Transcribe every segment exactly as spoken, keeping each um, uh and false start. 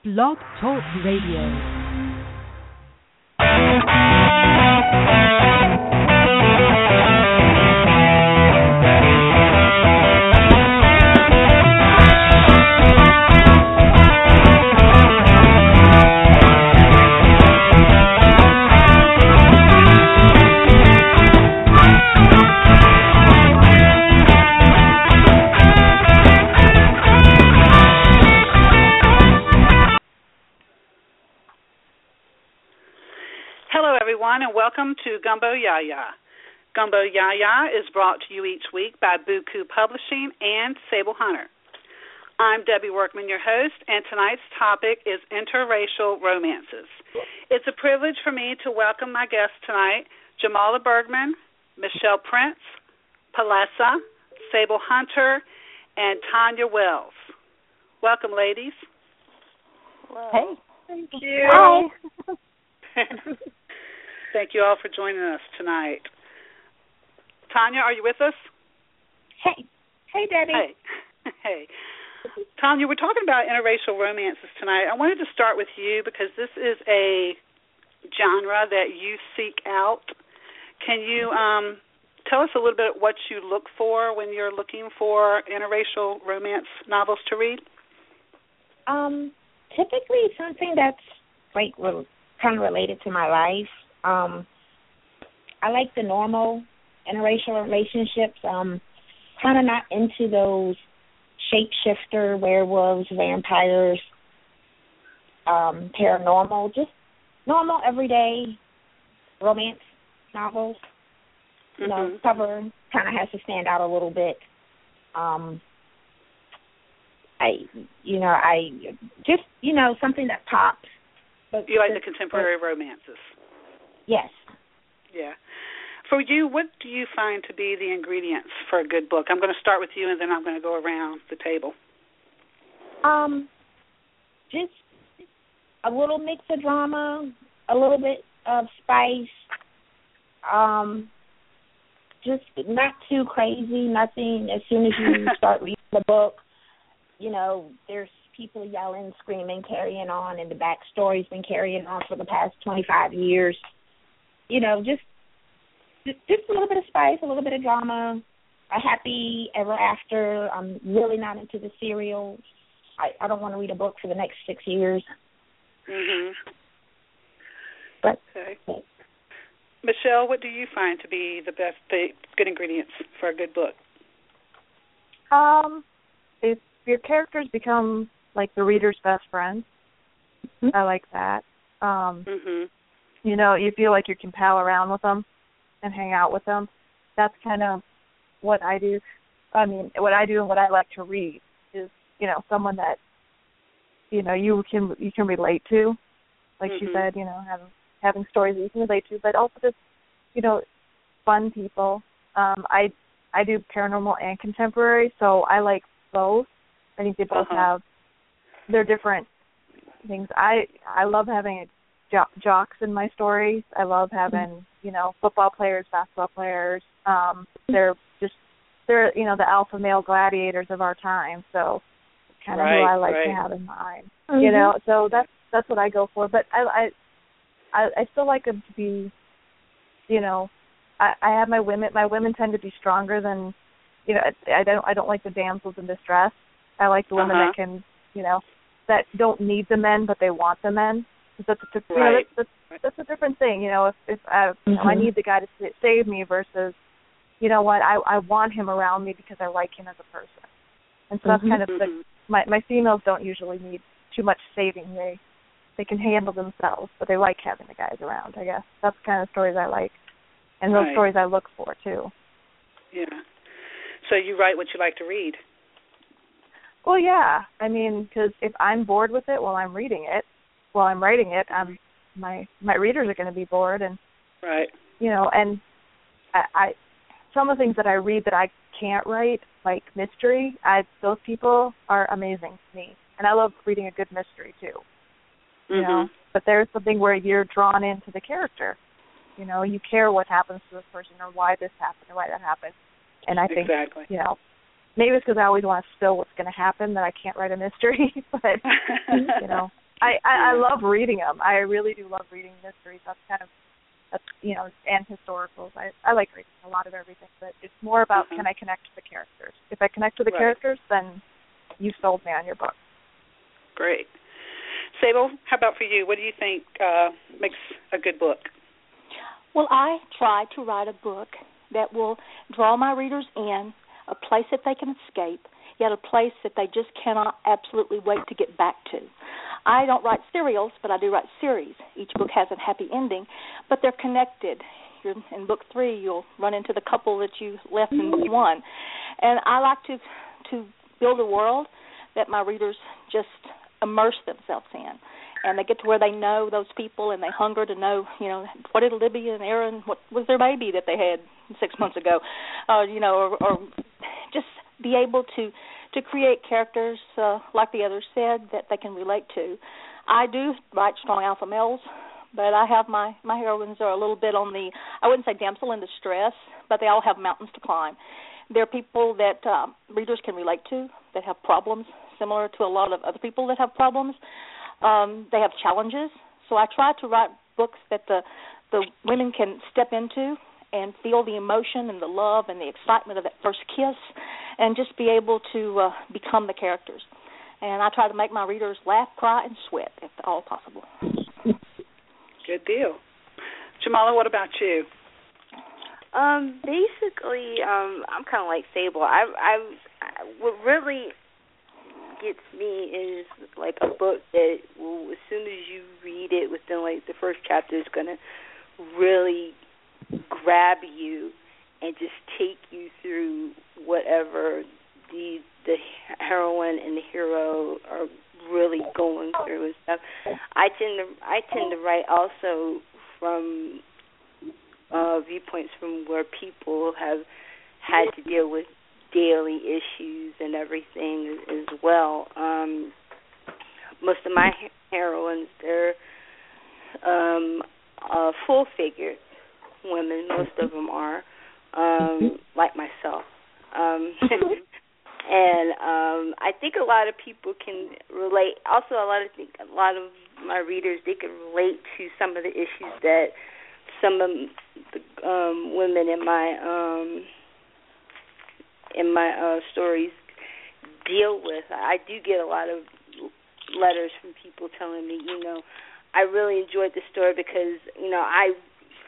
Blog Talk Radio. And welcome to Gumbo Yaya. Gumbo Yaya is brought to you each week by Buku Publishing and Sable Hunter. I'm Debbie Workman, your host, and tonight's topic is interracial romances. It's a privilege for me to welcome my guests tonight, Jamala Bergman, Michelle Prince, Palessa, Sable Hunter, and Tanya Wells. Welcome, ladies. Hello. Hey. Thank you. Hi. Thank you all for joining us tonight. Tanya, are you with us? Hey. Hey, Debbie. Hey. Hey. Tanya, we're talking about interracial romances tonight. I wanted to start with you because this is a genre that you seek out. Can you um, tell us a little bit what you look for when you're looking for interracial romance novels to read? Um, typically something that's like kind of related to my life. Um, I like the normal interracial relationships. Um, kind of not into those shapeshifter, werewolves, vampires, um, paranormal, just normal, everyday romance novels. Mm-hmm. You know, cover kind of has to stand out a little bit. Um, I, you know, I just, you know, something that pops. But you like the contemporary but, romances? Yes. Yeah. For you, what do you find to be the ingredients for a good book? I'm going to start with you, and then I'm going to go around the table. Um, just a little mix of drama, a little bit of spice. Um, just not too crazy. Nothing. As soon as you start reading the book, you know, there's people yelling, screaming, carrying on, and the backstory's been carrying on for the past twenty-five years. You know, just, just just a little bit of spice, a little bit of drama, a happy ever after. I'm really not into the serials. I, I don't want to read a book for the next six years. Mhm. But okay. Michelle, what do you find to be the best, the good ingredients for a good book? Um, if your characters become like the reader's best friend, mm-hmm. I like that. Um. Mhm. You know, you feel like you can pal around with them and hang out with them. That's kind of what I do. I mean, what I do and what I like to read is, you know, someone that, you know, you can you can relate to. Like mm-hmm. she said, you know, having having stories that you can relate to, but also just, you know, fun people. Um, I I do paranormal and contemporary, so I like both. I think they both uh-huh. have their different things. I I love having a jocks in my stories. I love having, you know, football players, basketball players. Um, they're just, they're, you know, the alpha male gladiators of our time. So kind of right, who I like right. to have in mind. Mm-hmm. You know, so that's that's what I go for. But I I I, I still like them to be, you know, I, I have my women. My women tend to be stronger than, you know, I, I don't I don't like the damsels in distress. I like the women uh-huh. that can, you know, that don't need the men but they want the men. That's a, you know, right. that's, that's, that's a different thing, you know. If, if I, you know, mm-hmm. I need the guy to save me versus, you know what, I I want him around me because I like him as a person. And so mm-hmm. that's kind of the, my my females don't usually need too much saving. They they can handle themselves, but they like having the guys around. I guess that's the kind of stories I like, and those right. stories I look for too. Yeah. So you write what you like to read. Well, yeah. I mean, because if I'm bored with it while I'm reading it. While I'm writing it, um, my my readers are going to be bored, and right, you know, and I, I some of the things that I read that I can't write, like mystery, I those people are amazing to me, and I love reading a good mystery too. You mm-hmm. know, but there's something where you're drawn into the character. You know, you care what happens to this person or why this happened or why that happened, and I think exactly. you know. Maybe it's because I always want to spill what's going to happen that I can't write a mystery, but, you know, I, I, I love reading them. I really do love reading mysteries. That's kind of, that's, you know, and historicals. I, I like reading a lot of everything, but it's more about mm-hmm. can I connect to the characters. If I connect to the right. characters, then you sold me on your book. Great. Sable, how about for you? What do you think uh, makes a good book? Well, I try to write a book that will draw my readers in, a place that they can escape, yet a place that they just cannot absolutely wait to get back to. I don't write serials, but I do write series. Each book has a happy ending, but they're connected. You're, in book three, you'll run into the couple that you left in book one. And I like to to build a world that my readers just immerse themselves in. And they get to where they know those people and they hunger to know, you know, what did Libby and Aaron, what was their baby that they had six months ago, uh, you know, or, or just be able to, to create characters, uh, like the others said, that they can relate to. I do write strong alpha males, but I have my, my heroines are a little bit on the, I wouldn't say damsel in distress, but they all have mountains to climb. They're people that uh, readers can relate to, that have problems, similar to a lot of other people that have problems. Um, they have challenges, so I try to write books that the the women can step into and feel the emotion and the love and the excitement of that first kiss, and just be able to uh, become the characters. And I try to make my readers laugh, cry, and sweat if at all possible. Good deal. Jamala, what about you? Um, basically, um, I'm kind of like Sable. I, I, I, what really gets me is like a book that will, as soon as you read it, within like the first chapter, is going to really grab you and just take you through whatever the the heroine and the hero are really going through and stuff. I tend to I tend to write also from uh, viewpoints from where people have had to deal with daily issues and everything as well. Um, most of my heroines, they're um, uh, full-figured women. Most of them are, um, like myself. Um, and um, I think a lot of people can relate. Also, a lot of think, a lot of my readers, they can relate to some of the issues that some of the um, women in my um, in my uh, stories deal with. I do get a lot of letters from people telling me, you know, I really enjoyed the story because, you know, I,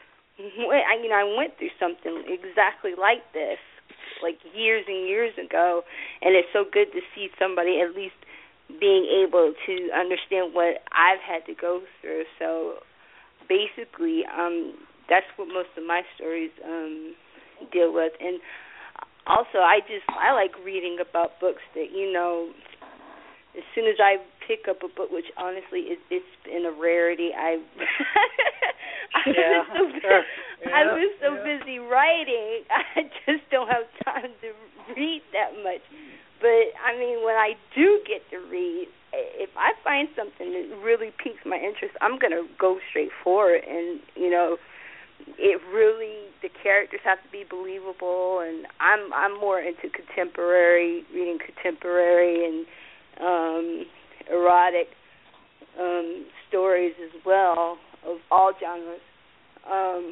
I you know, I went through something exactly like this, like years and years ago, and it's so good to see somebody at least being able to understand what I've had to go through. So basically, um, that's what most of my stories um, deal with. And also, I just, I like reading about books that, you know, as soon as I pick up a book, which honestly is, it's been a rarity, I, I, yeah, was so, sure. yeah, I was so yeah. busy writing, I just don't have time to read that much. But, I mean, when I do get to read, if I find something that really piques my interest, I'm going to go straight for it. And, you know, it really, the characters have to be believable, and I'm I'm more into contemporary, reading contemporary and um, erotic um, stories as well, of all genres, um,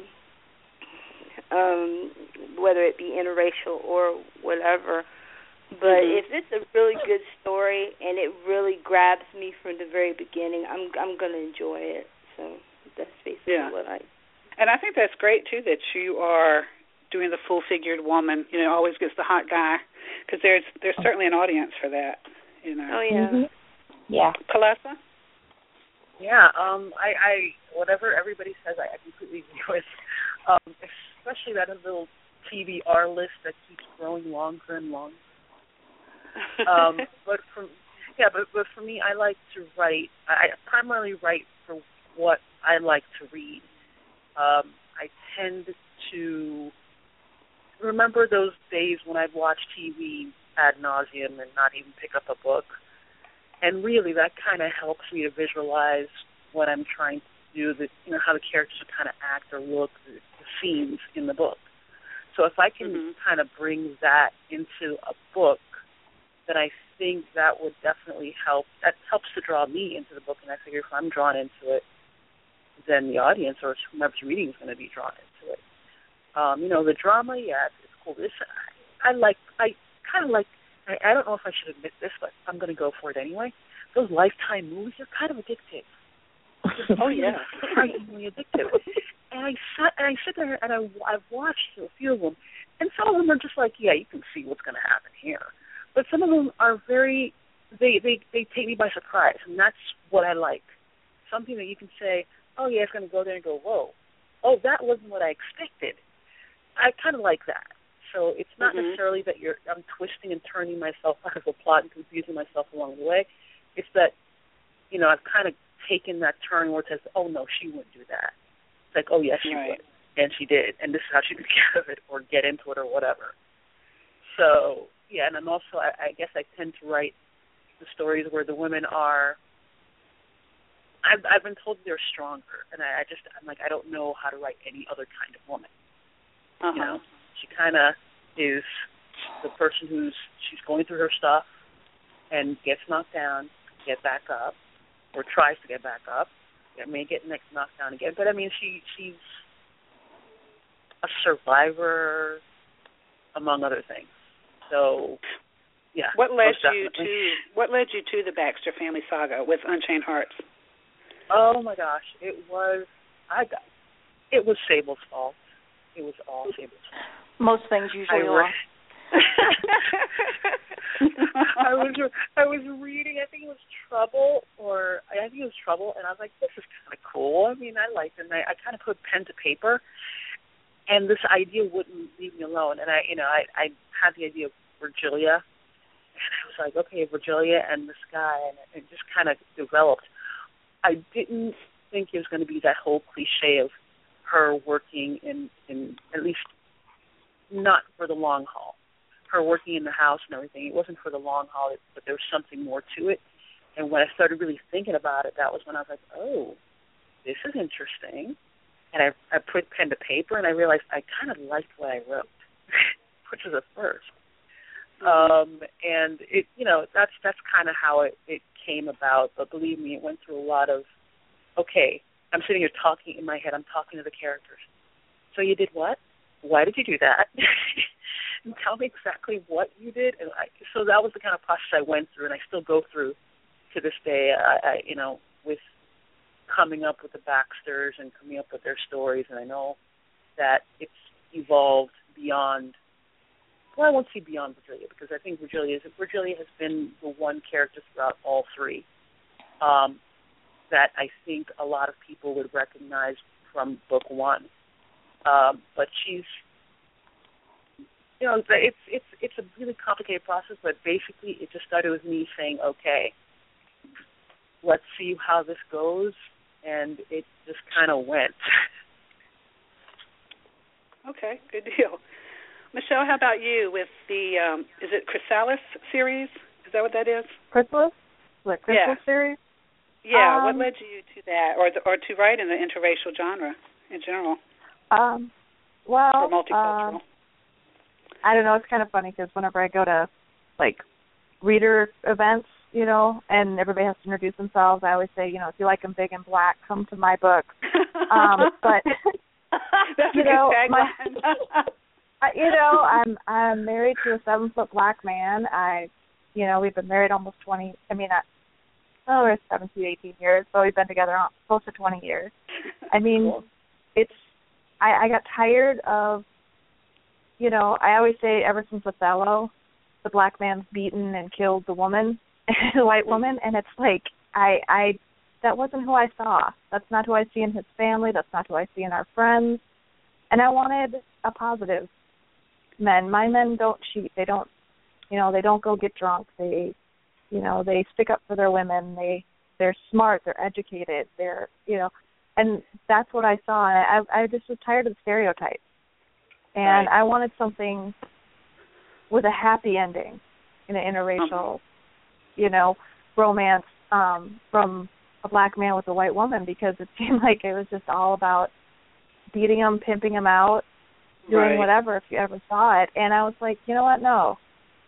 um, whether it be interracial or whatever. But mm-hmm. if it's a really good story and it really grabs me from the very beginning, I'm I'm going to enjoy it. So that's basically yeah. what I... And I think that's great, too, that you are doing the full-figured woman, you know, always gets the hot guy, because there's there's certainly an audience for that, you know. Oh, yeah. Mm-hmm. Yeah. Kalesa? Yeah, um, I, I, whatever everybody says, I, I completely agree with, um, especially that little T B R list that keeps growing longer and longer. um, but for, yeah, but, but for me, I like to write, I primarily write for what I like to read. Um, I tend to remember those days when I'd watch T V ad nauseum and not even pick up a book. And really, that kind of helps me to visualize what I'm trying to do, the, you know, how the characters kind of act or look, the, the scenes in the book. So if I can mm-hmm. kind of bring that into a book, then I think that would definitely help. That helps to draw me into the book, and I figure if I'm drawn into it, then the audience or whomever's reading is going to be drawn into it. Um, you know, the drama, yeah, it's cool. This, I, I like, I kind of like, I, I don't know if I should admit this, but I'm going to go for it anyway. Those Lifetime movies are kind of addictive. Oh, yeah. Frighteningly addictive. And I sat, and I sit there, and I, I've watched a few of them, and some of them are just like, yeah, you can see what's going to happen here. But some of them are very, they, they, they take me by surprise, and that's what I like. Something that you can say, oh, yeah, it's going to go there and go, whoa. Oh, that wasn't what I expected. I kind of like that. So it's not mm-hmm. necessarily that you're I'm twisting and turning myself out of a plot and confusing myself along the way. It's that, you know, I've kind of taken that turn where it says, oh, no, she wouldn't do that. It's like, oh, yes, she right. would. And she did. And this is how she could get out of it or get into it or whatever. So, yeah, and I'm also, I, I guess I tend to write the stories where the women are, I've, I've been told they're stronger. And I, I just, I'm like, I don't know how to write any other kind of woman. Uh-huh. You know, she kind of is the person who's, she's going through her stuff and gets knocked down, get back up, or tries to get back up. It may get next knocked down again, but I mean, she she's a survivor, among other things. So, yeah. What led you to What led you to the Baxter family saga with Unchained Hearts? Oh my gosh, it was I got it was Sable's fault. It was all Sable's fault. Most things usually I are. Re- I was I was reading. I think it was Trouble, or I think it was Trouble, and I was like, "This is kind of cool." I mean, I liked it. And I, I kind of put pen to paper, and this idea wouldn't leave me alone. And I, you know, I, I had the idea of Virgilia, and I was like, "Okay, Virgilia and this guy," and it just kind of developed. I didn't think it was going to be that whole cliche of her working in, in at least not for the long haul. Her working in the house and everything, it wasn't for the long haul, but there was something more to it. And when I started really thinking about it, that was when I was like, oh, this is interesting. And I, I put pen to paper, and I realized I kind of liked what I wrote, which was a first. Um, and, it, you know, that's that's kind of how it, it came about. But believe me, it went through a lot of, okay, I'm sitting here talking in my head. I'm talking to the characters. So you did what? Why did you do that? And tell me exactly what you did. And I, so that was the kind of process I went through, and I still go through to this day. I, I, you know, with coming up with the Baxters and coming up with their stories, and I know that it's evolved beyond. Well, I won't say beyond Virgilia, because I think Virgilia is Virgilia has been the one character throughout all three um, that I think a lot of people would recognize from book one. Um, but she's, you know, it's it's it's a really complicated process. But basically, it just started with me saying, okay, let's see how this goes, and it just kind of went. Okay, good deal. Michelle, how about you with the, um, is it Chrysalis series? Is that what that is? Chrysalis? The Chrysalis yeah. series? Yeah, um, what led you to that, or the, or to write in the interracial genre in general? Um, well, or multicultural? Um, I don't know. It's kind of funny because whenever I go to, like, reader events, you know, and everybody has to introduce themselves, I always say, you know, if you like them big and black, come to my book. um, but, That's you a know, good my, tagline. you know, I'm I'm married to a seven-foot black man. I, you know, we've been married almost twenty, I mean, I, oh, we're seventeen, eighteen years, but we've been together close to twenty years. I mean, cool. it's, I, I got tired of, you know, I always say ever since Othello, the black man's beaten and killed the woman, the white woman, and it's like, I, I, that wasn't who I saw. That's not who I see in his family. That's not who I see in our friends. And I wanted a positive men. My men don't cheat. They don't, you know, they don't go get drunk. They, you know, they stick up for their women. They, they're smart. They're educated. They're, you know, and that's what I saw. And I, I just was tired of the stereotypes. And right. I wanted something with a happy ending in an interracial, uh-huh. you know, romance um, from a black man with a white woman, because it seemed like it was just all about beating him, pimping him out, doing right. whatever, if you ever saw it. And I was like, you know what, no.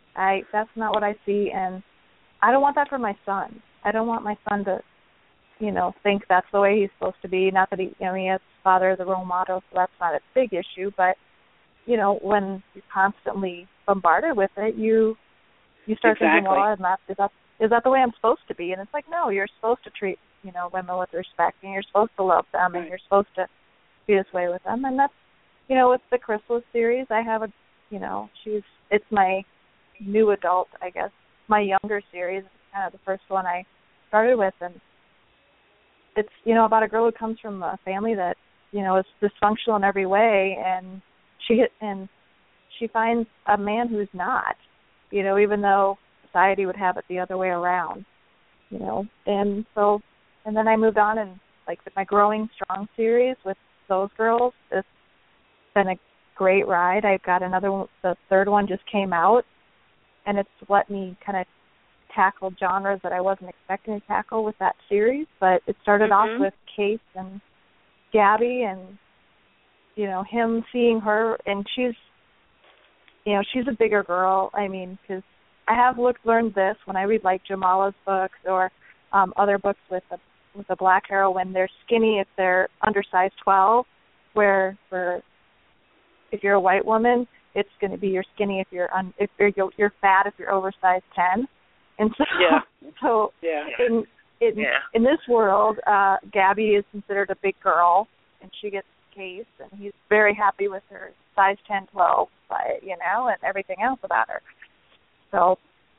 I that's not what I see, and I don't want that for my son. I don't want my son to, you know, think that's the way he's supposed to be. Not that he, you know, he has his father as a role model, so that's not a big issue. But, you know, when you're constantly bombarded with it, you you start exactly. thinking, well, is that, is that is that the way I'm supposed to be? And it's like, no, you're supposed to treat, you know, women with respect, and you're supposed to love them, right. and you're supposed to be this way with them. And that's, you know, with the Chrysalis series, I have a, you know, she's it's my new adult, I guess, my younger series, kind of the first one I started with, and it's, you know, about a girl who comes from a family that, you know, is dysfunctional in every way, and she and she finds a man who's not, you know, even though society would have it the other way around, you know, and so, and then I moved on, and like my Growing Strong series with those girls, it's been a great ride. I've got another one, the third one just came out, and it's let me kind of tackle genres that I wasn't expecting to tackle with that series. But it started mm-hmm. off with Case and Gabby, and, you know, him seeing her, and she's, you know, she's a bigger girl. I mean, because I have looked, learned this when I read, like, Jamala's books or um, other books with a, with a black heroine, they're skinny if they're undersized twelve, where for if you're a white woman, it's going to be you're skinny if you're un, if you're you're fat if you're oversized ten. And so, yeah. so yeah. in in, yeah. in this world, uh, Gabby is considered a big girl, and she gets Case, and he's very happy with her size ten, twelve, you know, and everything else about her. So,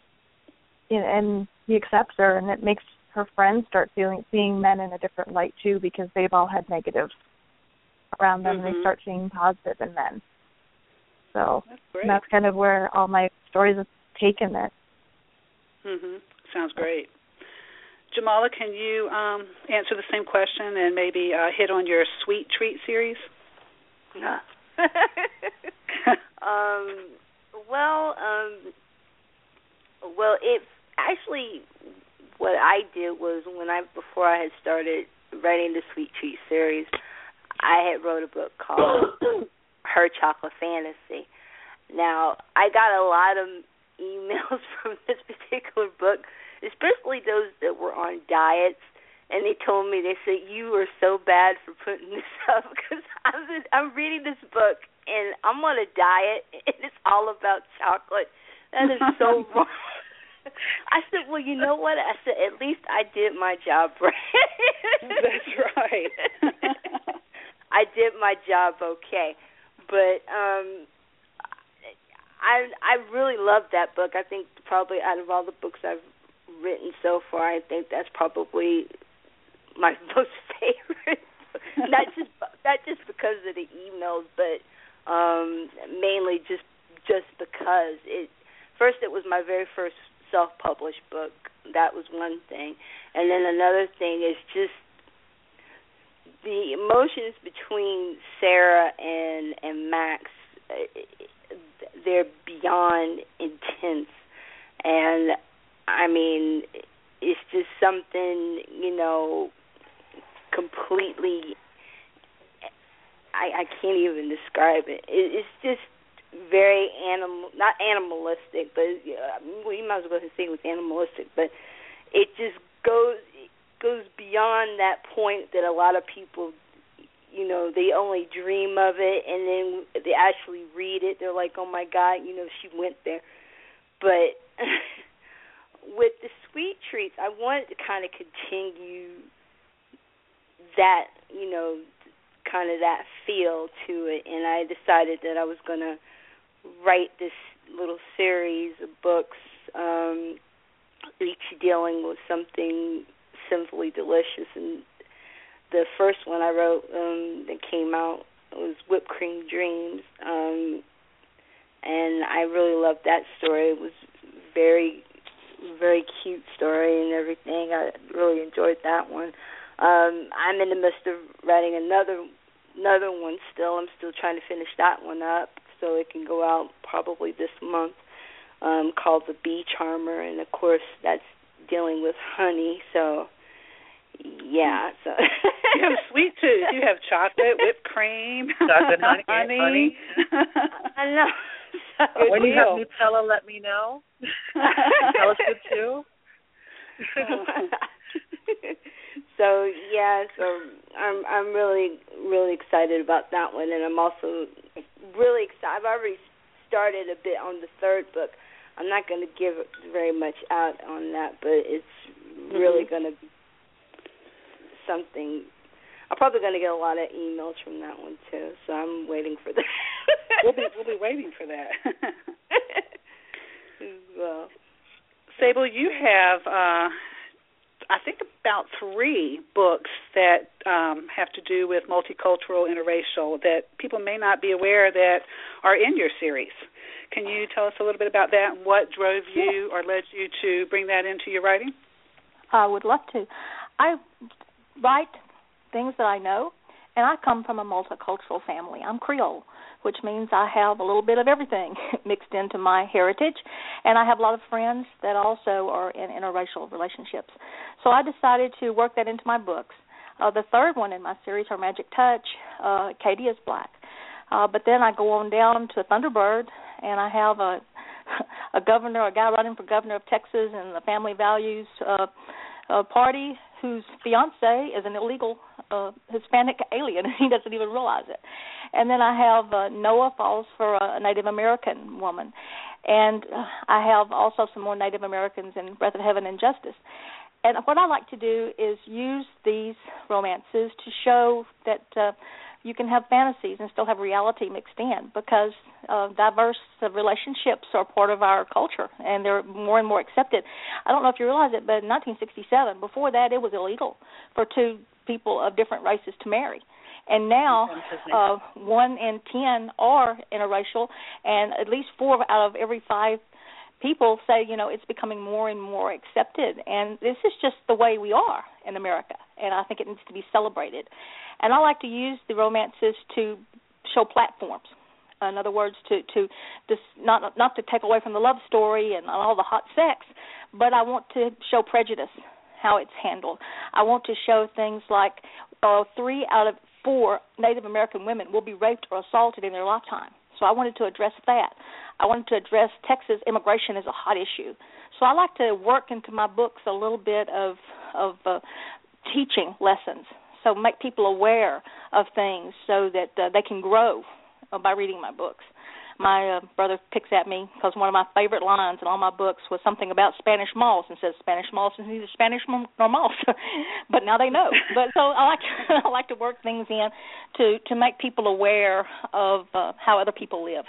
and he accepts her, and it makes her friends start feeling seeing men in a different light too, because they've all had negatives around them, mm-hmm. and they start seeing positive in men. So that's, great. that's kind of where all my stories have taken it. Mhm. Sounds great. Jamala, can you um, answer the same question and maybe uh, hit on your Sweet Treat series? No. um. Well. Um. Well, it actually. What I did was when I before I had started writing the Sweet Treat series, I had wrote a book called Her Chocolate Fantasy. Now, I got a lot of emails from this particular book, especially those that were on diets, and they told me, they said, you are so bad for putting this up, because I'm, I'm reading this book, and I'm on a diet, and it's all about chocolate. That is so wrong. I said, well, you know what? I said, at least I did my job right. That's right. I did my job okay. But um, I I really love that book. I think probably out of all the books I've written so far, I think that's probably my most favorite. not just not just because of the emails, but um, mainly just just because it. First, it was my very first self-published book. That was one thing. And then another thing is just the emotions between Sarah and, and Max, they're beyond intense. And, I mean, it's just something, you know, completely, I, I can't even describe it. it it's just very animal, not animalistic, but uh, well, you might as well say it was animalistic, but it just goes it goes beyond that point that a lot of people, you know, they only dream of it, and then they actually read it. They're like, oh my God, you know, she went there. But with the Sweet Treats, I wanted to kind of continue that, you know, kind of that feel to it, and I decided that I was going to write this little series of books, um, each dealing with something sinfully delicious. And the first one I wrote um, that came out was Whipped Cream Dreams, um, and I really loved that story. It was very, very cute story and everything. I really enjoyed that one. Um, I'm in the midst of writing another another one still. I'm still trying to finish that one up, so it can go out probably this month, um, called The Bee Charmer, and of course that's dealing with honey, so yeah. So you have sweet tooth. You have chocolate, whipped cream, chocolate, honey. honey. I know. so, when you deal. have Nutella, let me know. Nutella's good too. So yeah, so I'm I'm really really excited about that one, and I'm also really excited. I've already started a bit on the third book. I'm not going to give very much out on that, but it's really mm-hmm. going to be something. I'm probably going to get a lot of emails from that one too, so I'm waiting for that. we'll be we'll be waiting for that. Well, Sable, you have. Uh, I think about three books that um, have to do with multicultural, interracial, that people may not be aware that are in your series. Can you tell us a little bit about that and what drove you or led you to bring that into your writing? I would love to. I write things that I know, and I come from a multicultural family. I'm Creole, which means I have a little bit of everything mixed into my heritage, and I have a lot of friends that also are in interracial relationships. So I decided to work that into my books. Uh, the third one in my series, Her Magic Touch, uh, Katie is black. Uh, but then I go on down to Thunderbird, and I have a a governor, a guy running for governor of Texas in the Family Values uh, uh, Party whose fiance is an illegal uh, Hispanic alien, and he doesn't even realize it. And then I have uh, Noah falls for a Native American woman. And uh, I have also some more Native Americans in Breath of Heaven and Justice. And what I like to do is use these romances to show that uh, you can have fantasies and still have reality mixed in, because uh, diverse uh, relationships are part of our culture, and they're more and more accepted. I don't know if you realize it, but in nineteen sixty-seven, before that, it was illegal for two people of different races to marry. And now uh, one in ten are interracial, and at least four out of every five people say, you know, it's becoming more and more accepted. And this is just the way we are in America, and I think it needs to be celebrated. And I like to use the romances to show platforms. In other words, to, to just not not to take away from the love story and all the hot sex, but I want to show prejudice, how it's handled. I want to show things like uh, three out of four Native American women will be raped or assaulted in their lifetime. So I wanted to address that. I wanted to address Texas immigration as a hot issue. So I like to work into my books a little bit of, of uh, teaching lessons, so make people aware of things so that uh, they can grow uh, by reading my books. My uh, brother picks at me because one of my favorite lines in all my books was something about Spanish moss, and says Spanish moss is neither Spanish nor moss. But now they know. But so I like I like to work things in to, to make people aware of uh, how other people live.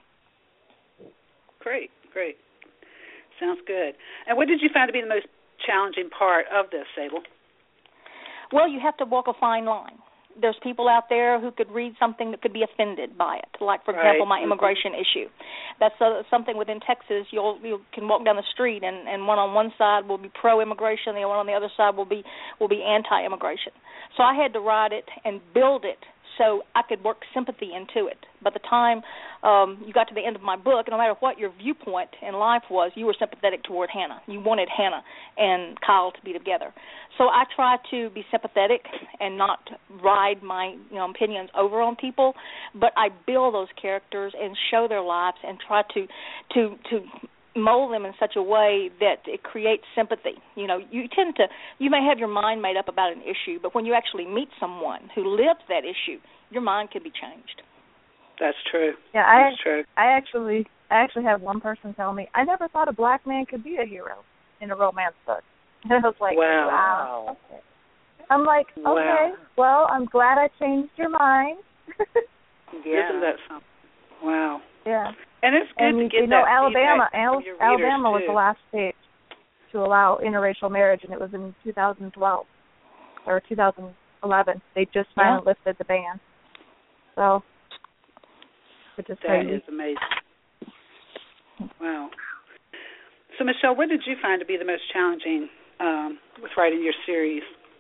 Great, great. Sounds good. And what did you find to be the most challenging part of this, Sable? Well, you have to walk a fine line. There's people out there who could read something that could be offended by it, like, for right. example, my immigration mm-hmm. issue. That's uh, something within Texas. You'll you can walk down the street, and, and one on one side will be pro-immigration, the one on the other side will be will be anti-immigration. So I had to write it and build it so I could work sympathy into it. By the time um, you got to the end of my book, no matter what your viewpoint in life was, you were sympathetic toward Hannah. You wanted Hannah and Kyle to be together. So I try to be sympathetic and not ride my you know, opinions over on people, but I build those characters and show their lives and try to to to mold them in such a way that it creates sympathy. You know, you tend to, you may have your mind made up about an issue, but when you actually meet someone who lives that issue, your mind can be changed. That's true. Yeah, I, That's true. I actually, I actually had one person tell me, I never thought a black man could be a hero in a romance book. And I was like, wow. wow. Okay. I'm like, okay, wow. well, I'm glad I changed your mind. Yeah. Isn't that something? Wow. Yeah. And it's good and to you, get you know, that Alabama, Al- Alabama was too. the last state to allow interracial marriage, and it was in two thousand twelve or two thousand eleven. They just finally yeah. lifted the ban. So, which is that crazy. That is amazing. Wow. So, Michelle, what did you find to be the most challenging um, with writing your series?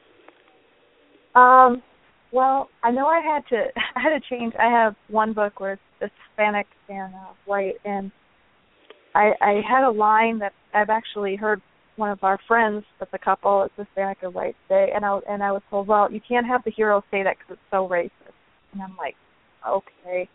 Um. Well, I know I had to I had to change. I have one book where it's Hispanic and uh, white, and I I had a line that I've actually heard one of our friends that's a couple, it's Hispanic and white, say, and I and I was told, well, you can't have the hero say that because it's so racist. And I'm like, okay.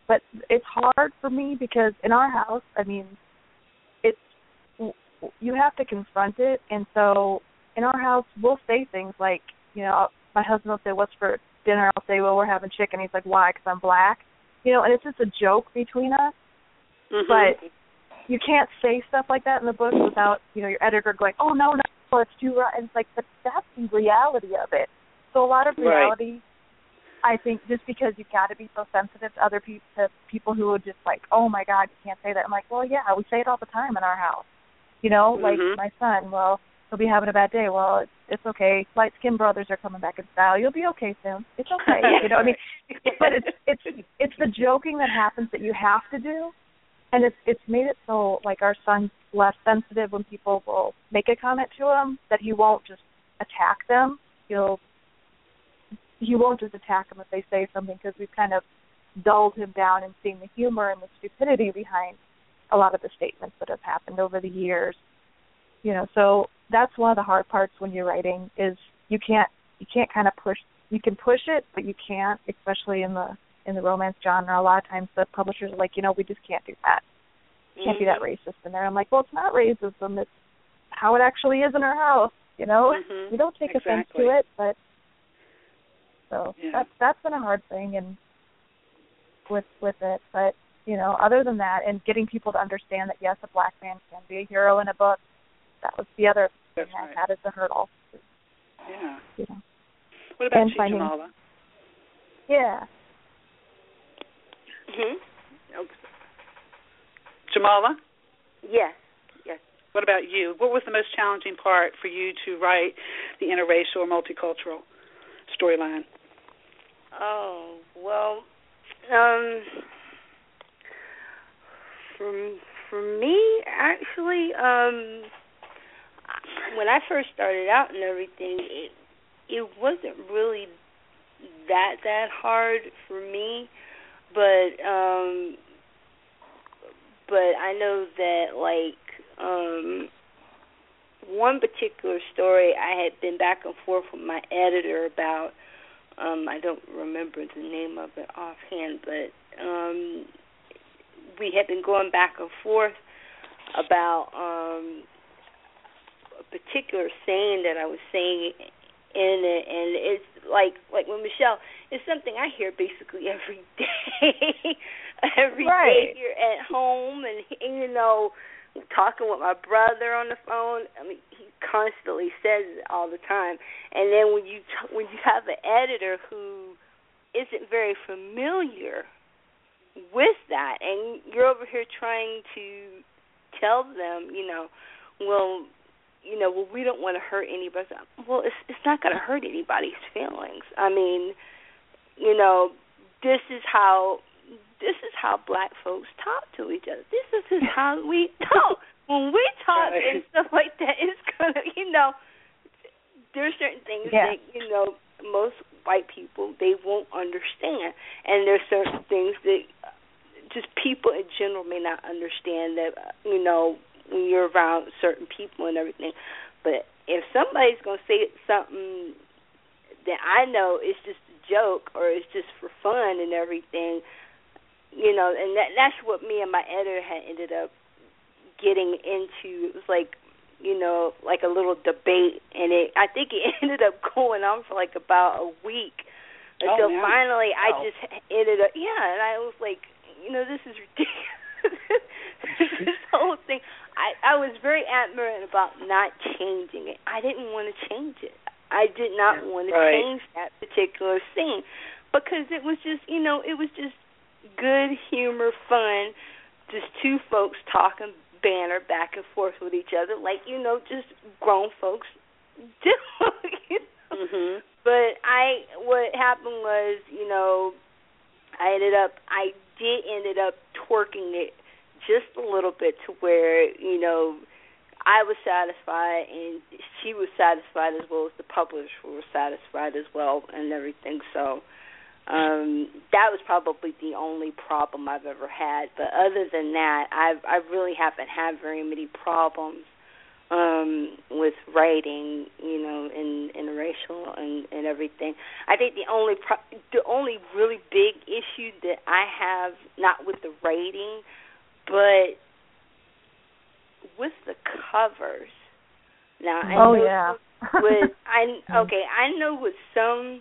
but it's hard for me because in our house, I mean, it's you have to confront it, and so in our house, we'll say things like, you know, my husband will say, "What's for dinner?" I'll say, "Well, we're having chicken." He's like, "Why?" Because I'm black, you know, and it's just a joke between us. Mm-hmm. But you can't say stuff like that in the book without, you know, your editor going, "Oh no, no, it's too right." And it's like, but that's the reality of it. So a lot of reality, right. I think, just because you've got to be so sensitive to other people, to people who are just like, "Oh my God, you can't say that." I'm like, well, yeah, we say it all the time in our house. You know, like mm-hmm. my son, well, he'll be having a bad day. Well, it's, it's okay. Light Skin Brothers are coming back in style. You'll be okay soon. It's okay. You know, I mean, but it's it's it's the joking that happens that you have to do, and it's it's made it so like our son's less sensitive when people will make a comment to him, that he won't just attack them. He'll he won't just attack them if they say something, because we've kind of dulled him down and seen the humor and the stupidity behind a lot of the statements that have happened over the years. You know, so that's one of the hard parts when you're writing, is you can't you can't kind of push you can push it, but you can't, especially in the in the romance genre. A lot of times the publishers are like, you know, we just can't do that. Can't mm-hmm. be that racist in there. I'm like, well, it's not racism, it's how it actually is in our house, you know? Mm-hmm. We don't take exactly. offense to it, but so yeah. that's that's been a hard thing and with with it. But, you know, other than that, and getting people to understand that yes, a black man can be a hero in a book. That was the other thing I had as a hurdle. Yeah. You know. What about and you, finding, Jamala? Yeah. Hmm. Oops. Jamala? Yes. Yes. What about you? What was the most challenging part for you to write the interracial or multicultural storyline? Oh, well, um, for for me, actually, um. when I first started out and everything, it it wasn't really that that hard for me, but um, but I know that like um, one particular story I had been back and forth with my editor about. Um, I don't remember the name of it offhand, but um, we had been going back and forth about. Um, a particular saying that I was saying in it, and it's like like when Michelle, it's something I hear basically every day, every right. day here at home, and, and you know, talking with my brother on the phone. I mean, he constantly says it all the time. And then when you t- when you have an editor who isn't very familiar with that, and you're over here trying to tell them, you know, well. You know, well, we don't want to hurt anybody. Well, it's it's not going to hurt anybody's feelings. I mean, you know, this is how this is how black folks talk to each other. This is just how we talk. When we talk right. and stuff like that, it's gonna, you know, there's certain things yeah. that you know most white people they won't understand, and there's certain things that just people in general may not understand. That you know. When you're around certain people and everything. But if somebody's going to say something that I know is just a joke or it's just for fun and everything, you know, and that that's what me and my editor had ended up getting into. It was like, you know, like a little debate, and it I think it ended up going on for like about a week until oh, finally wow. I just ended up, yeah, and I was like, you know, this is ridiculous. This whole thing. I, I was very adamant about not changing it. I didn't want to change it. I did not want to right. change that particular scene because it was just, you know, it was just good humor, fun, just two folks talking banter back and forth with each other like, you know, just grown folks do. You know? Mm-hmm. But I, what happened was, you know, I ended up, I did ended up twerking it just a little bit to where, you know, I was satisfied and she was satisfied as well as the publisher was satisfied as well and everything. So um, that was probably the only problem I've ever had. But other than that, I've, I really haven't had very many problems um, with writing, you know, in interracial and, and everything. I think the only pro- the only really big issue that I have, not with the writing, but with the covers. Now, I oh know yeah. with I okay, I know with some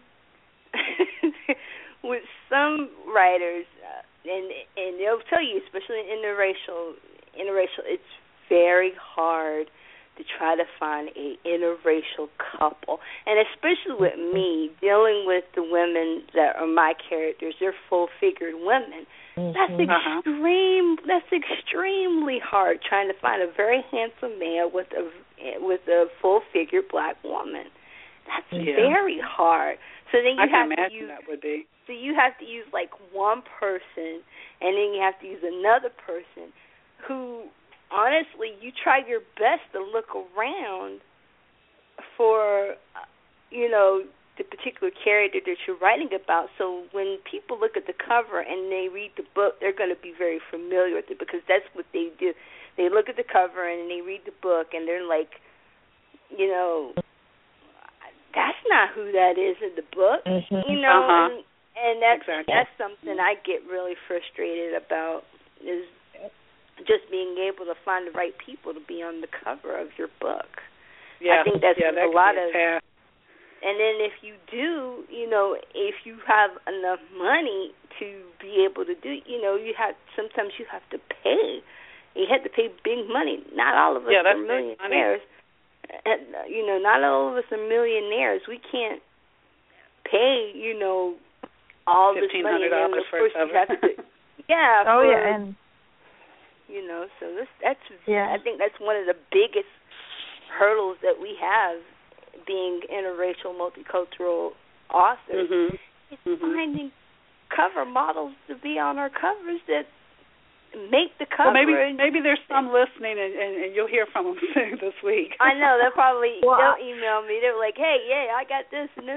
with some writers, uh, and and they'll tell you, especially in interracial, interracial, it's very hard to try to find a interracial couple, and especially with me dealing with the women that are my characters, they're full-figured women. Mm-hmm. That's extreme. Uh-huh. That's extremely hard trying to find a very handsome male with a with a full-figured black woman. That's yeah. very hard. So then you I have can to imagine use. That would be. So you have to use like one person, and then you have to use another person who. Honestly, you try your best to look around for, you know, the particular character that you're writing about. So when people look at the cover and they read the book, they're going to be very familiar with it because that's what they do. They look at the cover and they read the book and they're like, you know, that's not who that is in the book, mm-hmm. you know, uh-huh. and, and that's exactly. that's something I get really frustrated about is just being able to find the right people to be on the cover of your book. Yeah, I think that's yeah, that a lot of. Path. And then if you do, you know, if you have enough money to be able to do, you know, you have sometimes you have to pay. You have to pay big money. Not all of us yeah, are millionaires. And, you know, not all of us are millionaires. We can't pay, you know, all this money. And then of for course you have to do, yeah. Oh for, yeah, and. You know, so this that's yeah. I think that's one of the biggest hurdles that we have being interracial, multicultural authors mm-hmm. is mm-hmm. finding cover models to be on our covers that make the cover. Well, maybe maybe there's some listening, and, and, and you'll hear from them soon this week. I know they'll probably well, they'll email me. They're like, "Hey, yeah, I got this and this."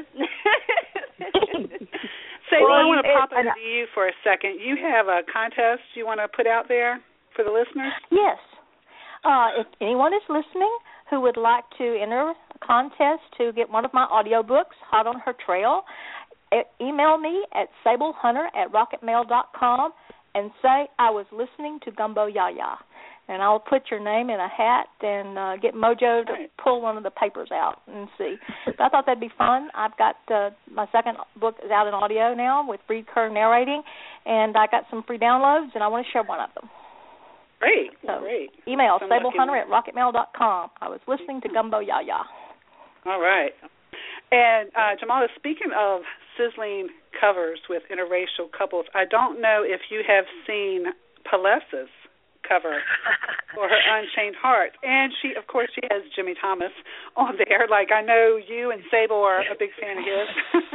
Sable, well, I want to pop it, over to you for a second. You have a contest you want to put out there for the listeners? Yes. Uh, if anyone is listening who would like to enter a contest to get one of my audiobooks, Hot on Her Trail, e- email me at sablehunter at rocketmail dot com and say I was listening to Gumbo Yaya. And I'll put your name in a hat and uh, get Mojo to right. pull one of the papers out and see. So I thought that'd be fun. I've got uh, my second book is out in audio now with Reed Kerr narrating, and I got some free downloads, and I want to share one of them. Great, so great. Email Some sablehunter at rocketmail dot com. I was listening to Gumbo Yaya. All right. And uh, Jamala, speaking of sizzling covers with interracial couples, I don't know if you have seen Palessa's cover for her Unchained Heart. And she, of course, she has Jimmy Thomas on there. Like, I know you and Sable are a big fan of his.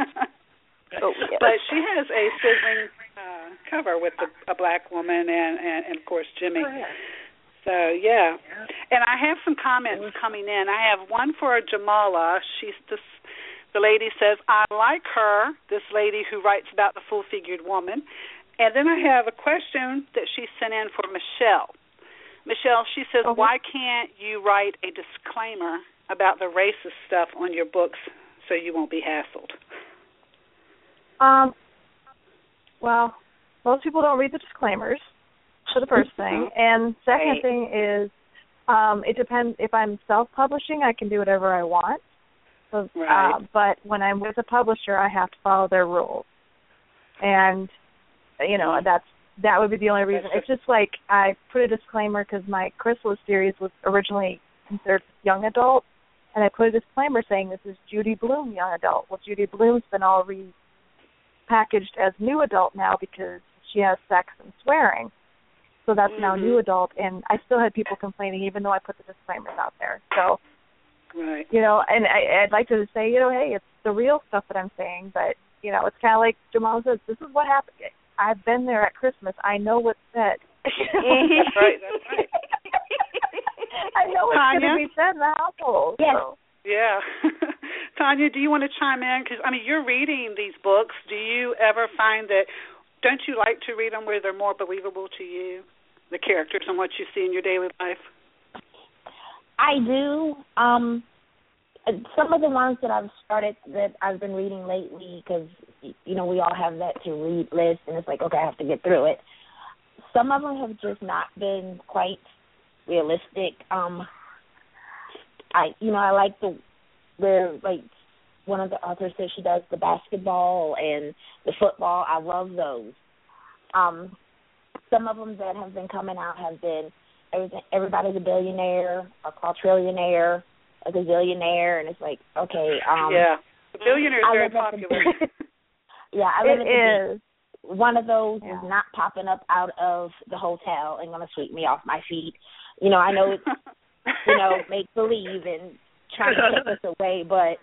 Oh, yes. But she has a sizzling uh, cover with a, a black woman and, and, and, of course, Jimmy. Oh, yeah. So, yeah. And I have some comments coming in. I have one for Jamala. She's this, the lady says, I like her, this lady who writes about the full-figured woman. And then I have a question that she sent in for Michelle. Michelle, she says, okay. Why can't you write a disclaimer about the racist stuff on your books so you won't be hassled? Um, well, most people don't read the disclaimers, for the first thing. And second right. thing is, um, it depends. If I'm self-publishing, I can do whatever I want. So, right. uh, but when I'm with a publisher, I have to follow their rules. And, you know, that's that would be the only reason. It's just like I put a disclaimer because my Chrysalis series was originally considered young adult, and I put a disclaimer saying this is Judy Blume young adult. Well, Judy Blume's been all repackaged as new adult now because she has sex and swearing. So that's mm-hmm. now new adult, and I still had people complaining even though I put the disclaimers out there. So, right. you know, and I, I'd like to say, you know, hey, it's the real stuff that I'm saying, but, you know, it's kind of like Jamal says, this is what happened. I've been there at Christmas. I know what's said. That's right, that's right. I know what's going to be said in the household. Yes. So. Yeah. Tanya, do you want to chime in? Because, I mean, you're reading these books. Do you ever find that, don't you like to read them where they're more believable to you, the characters and what you see in your daily life? I do. Um, some of the ones that I've started that I've been reading lately, because you know we all have that to read list, and it's like, okay, I have to get through it. Some of them have just not been quite realistic. Um, I you know I like the where like one of the authors says she does the basketball and the football. I love those. Um, some of them that have been coming out have been Everybody's a Billionaire, a Quadrillionaire, a Gazillionaire, and it's like, okay. Um, yeah, the Billionaire is very popular. yeah, I live it at is. The One of those yeah. is not popping up out of the hotel and going to sweep me off my feet. You know, I know it's, you know, make believe and trying to take us away, but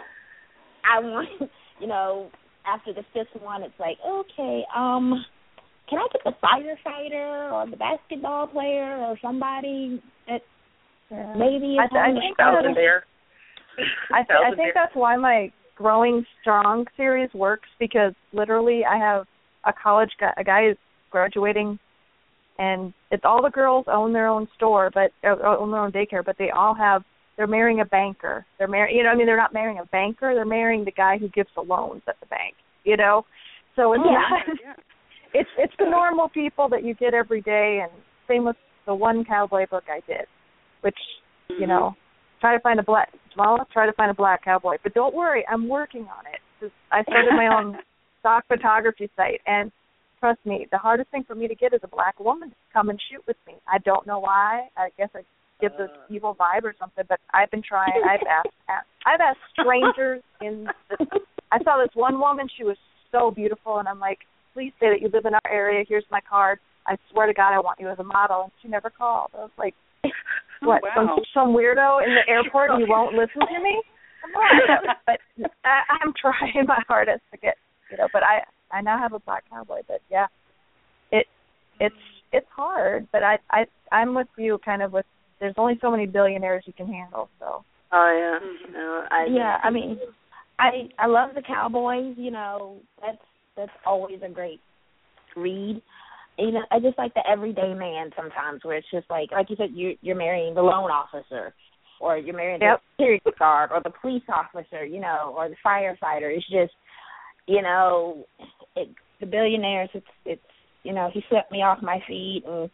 I want, you know, after the fifth one, it's like, okay, um, can I get the firefighter or the basketball player or somebody that yeah. maybe is I, I think that's, there. I, th- I think that's why my Growing Strong series works, because literally I have a college guy, a guy who's graduating, and it's all the girls own their own store, but uh, own their own daycare, but they all have, they're marrying a banker. They're marrying, you know, I mean, they're not marrying a banker. They're marrying the guy who gives the loans at the bank, you know. So it's yeah. not, yeah. it's it's the normal people that you get every day, and same with the one cowboy book I did, which, mm-hmm. you know, try to find a black, Jamala, try to find a black cowboy. But don't worry, I'm working on it. I started my own stock photography site, and trust me, the hardest thing for me to get is a black woman to come and shoot with me. I don't know why. I guess I give this uh, evil vibe or something, but I've been trying. I've asked, asked I've asked strangers in this. I saw this one woman. She was so beautiful, and I'm like, please say that you live in our area. Here's my card. I swear to God, I want you as a model. And she never called. I was like, what, oh, wow. some, some weirdo in the airport and you won't listen to me? Come on. But I, I'm trying my hardest to get, you know, but I, I now have a black cowboy. But, yeah, it it's it's hard. But I, I, I'm with you kind of with, there's only so many billionaires you can handle. So. Oh, yeah. No, I, yeah, I mean, I I love the Cowboys. You know, that's that's always a great read. You know, I just like the everyday man sometimes, where it's just like, like you said, you you're marrying the loan officer, or you're marrying yep. the security guard, or the police officer, you know, or the firefighter. It's just, you know, it, the billionaires. It's it's you know, he swept me off my feet, and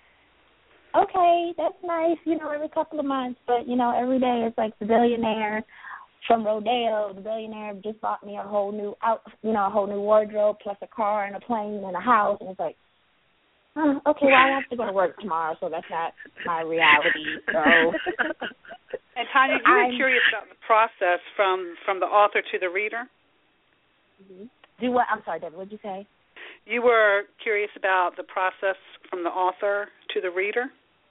okay, that's nice, you know, every couple of months, but you know, every day it's like the billionaire from Rodeo. The billionaire just bought me a whole new out, you know, a whole new wardrobe, plus a car and a plane and a house, and it's like, oh, okay, well, I have to go to work tomorrow, so that's not my reality. So, and Tanya, you were I'm, curious about the process from from the author to the reader. Do what? I'm sorry, Debbie. What did you say? You were curious about the process from the author to the reader.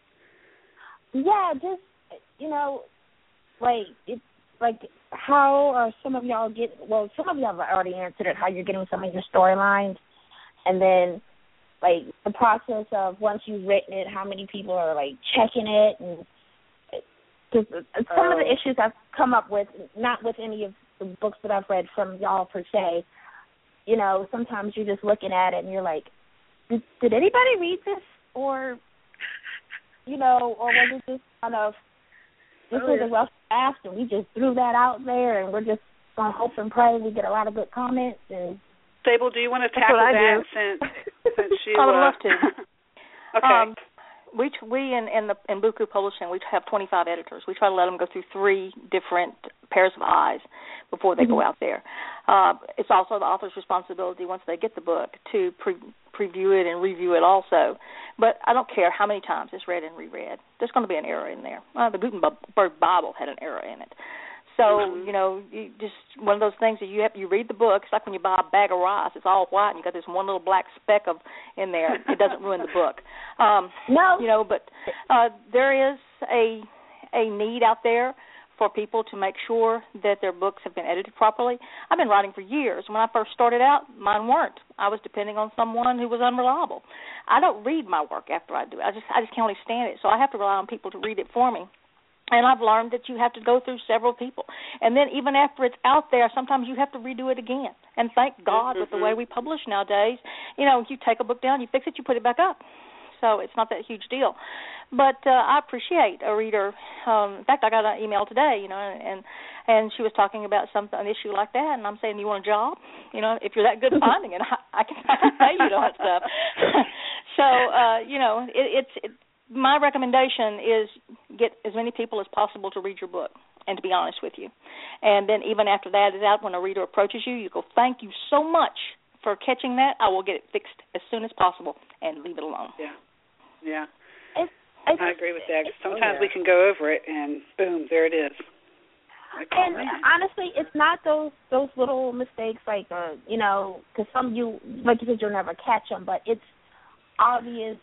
Yeah, just you know, like it's like how are some of y'all get? Well, some of y'all have already answered it. How you're getting some of your storylines, and then like the process of once you've written it, how many people are like checking it, and cause some of the issues I've come up with, not with any of the books that I've read from y'all per se. You know, sometimes you're just looking at it and you're like, did, did anybody read this, or you know, or was it just kind of this oh, was yeah. a rough draft and we just threw that out there and we're just gonna hope and pray we get a lot of good comments and. Sable, do you want to tackle that since since you? I would uh, love to. Okay. Um, we we in in the in Buku Publishing we have twenty-five editors. We try to let them go through three different pairs of eyes before they mm-hmm. go out there. Uh, it's also the author's responsibility once they get the book to pre- preview it and review it also. But I don't care how many times it's read and reread. There's going to be an error in there. Uh, the Gutenberg Bible had an error in it. So, mm-hmm. you know, you just one of those things that you have, you read the book. It's like when you buy a bag of rice. It's all white, and you got this one little black speck of in there. It doesn't ruin the book. Um, no. You know, but uh, there is a a need out there for people to make sure that their books have been edited properly. I've been writing for years. When I first started out, mine weren't. I was depending on someone who was unreliable. I don't read my work after I do it. I just I just can't really stand it. So I have to rely on people to read it for me. And I've learned that you have to go through several people. And then even after it's out there, sometimes you have to redo it again. And thank God mm-hmm. with the way we publish nowadays, you know, you take a book down, you fix it, you put it back up. so it's not that huge deal. But uh, I appreciate a reader. Um, in fact, I got an email today, you know, and and she was talking about some an issue like that, and I'm saying, you want a job? You know, if you're that good at finding it, I, I can I can pay you to that stuff. So uh, you know, it, it's it, my recommendation is get as many people as possible to read your book, and to be honest with you. And then even after that is out, when a reader approaches you, you go, thank you so much for catching that. I will get it fixed as soon as possible, and leave it alone. Yeah, yeah. It's, it's, I agree with that. Sometimes we can go over it, and boom, there it is. Like, and oh, honestly, it's not those those little mistakes like, uh, you know, because some you, like you said, you'll never catch them, but it's obvious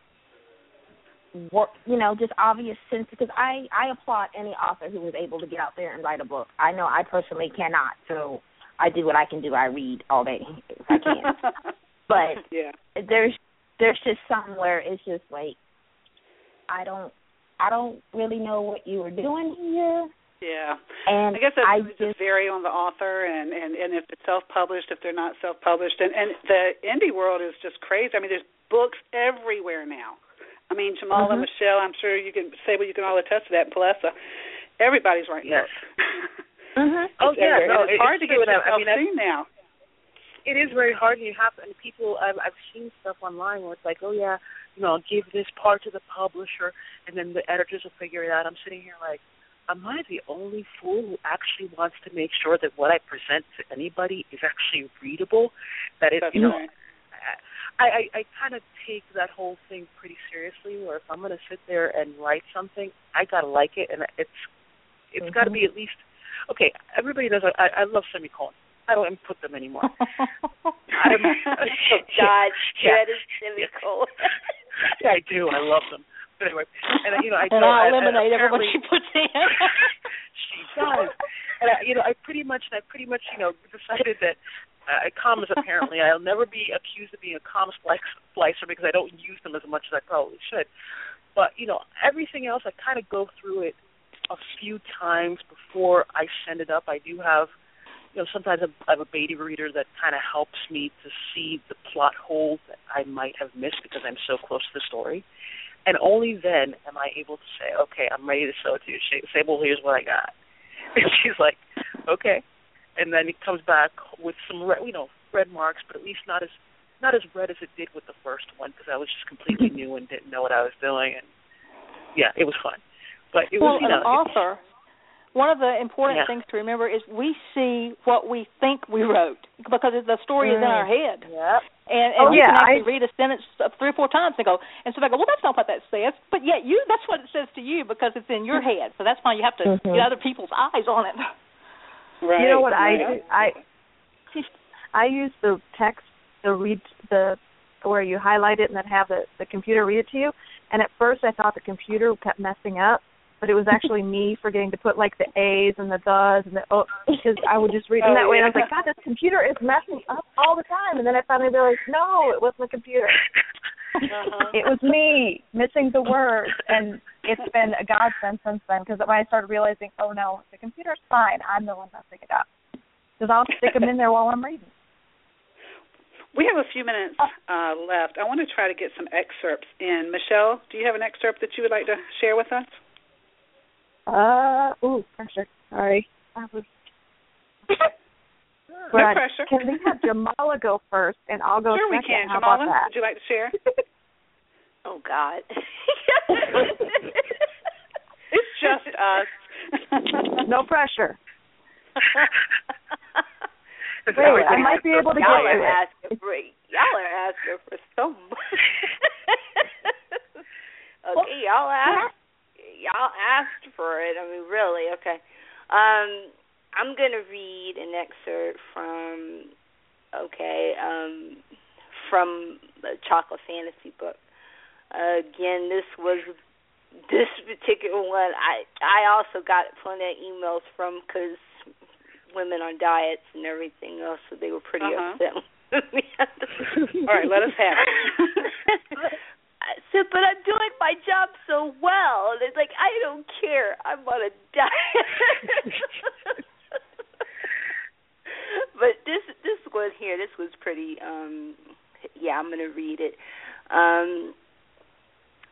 work, you know, just obvious sense, because I, I applaud any author who is able to get out there and write a book. I know I personally cannot, so I do what I can do. I read all day if I can. But yeah. there's there's just some where it's just like, I don't I don't really know what you were doing here. Yeah. And I guess that's I just, just vary on the author and, and, and if it's self-published, if they're not self-published. And, and the indie world is just crazy. I mean, there's books everywhere now. I mean, Jamal mm-hmm. and Michelle, I'm sure you can say, well, you can all attest to that, and Palessa. Everybody's writing yes. books. mm-hmm. Oh, yeah. No, it's, it's hard to get yourself I mean, seen now. It is very hard, and you have, and people, I've, I've seen stuff online where it's like, oh, yeah, you know, I'll give this part to the publisher, and then the editors will figure it out. I'm sitting here like, am I the only fool who actually wants to make sure that what I present to anybody is actually readable? That it, That's you know, right. I, I, I kind of take that whole thing pretty seriously. Where if I'm going to sit there and write something, I gotta like it, and it's it's mm-hmm. got to be at least okay. Everybody knows I, I love semicolons. I don't even put them anymore. I'm, God, yeah, that is semicolons. Yeah, I do. I love them. But anyway, and you know, I and don't, I I, eliminate I, everyone she puts in. She does, and I, you know, I pretty much, I pretty much, you know, decided that uh, commas. Apparently, I'll never be accused of being a comma splicer because I don't use them as much as I probably should. But you know, everything else, I kind of go through it a few times before I send it up. I do have, you know, sometimes I have a beta reader that kind of helps me to see the plot holes that I might have missed because I'm so close to the story. And only then am I able to say, okay, I'm ready to show it to you. Say, well, here's what I got. And she's like, okay. And then it comes back with some, red, you know, red marks, but at least not as not as red as it did with the first one because I was just completely new and didn't know what I was doing. And yeah, it was fun. But it well, was, you know, an author, one of the important yeah. things to remember is we see what we think we wrote because the story mm. is in our head. Yep. And, and oh, you yeah, can actually I, read a sentence three or four times and go, and so I go, well, that's not what that says. But yet you, that's what it says to you because it's in your head. So that's why you have to mm-hmm. get other people's eyes on it. Right. You know what I right. do? I, I use the text to read the where you highlight it and then have the, the computer read it to you. And at first I thought the computer kept messing up. But it was actually me forgetting to put, like, the A's and the does and the oh, because I would just read them oh, that way. yeah. And I was like, God, this computer is messing up all the time. And then I finally realized, no, it wasn't the computer. Uh-huh. It was me missing the words. And it's been a godsend since then because when I started realizing, oh, no, the computer's fine. I'm the one messing it up. Because I'll stick them in there while I'm reading. We have a few minutes uh, left. I want to try to get some excerpts in. Michelle, do you have an excerpt that you would like to share with us? Uh, ooh, pressure. Sorry. I was... no but pressure. Can we have Jamala go first, and I'll go sure second? Sure we can. How Jamala, about that? would you like to share? Oh, God. It's just us. No pressure. Wait, Wait, I might be able to get y'all to are it. asking for, y'all are asking for so much. Okay, y'all asked. Y'all asked for it. I mean, really, okay. Um, I'm going to read an excerpt from, okay, um, from the Chocolate Fantasy book. Uh, again, this was, this particular one, I, I also got plenty of emails from, because women on diets and everything else, so they were pretty uh-huh. upset. All right, let us have it. I said, but I'm doing my job so well. And it's like, I don't care. I'm on a diet. But this this one here, this was pretty, um, yeah, I'm going to read it. Um,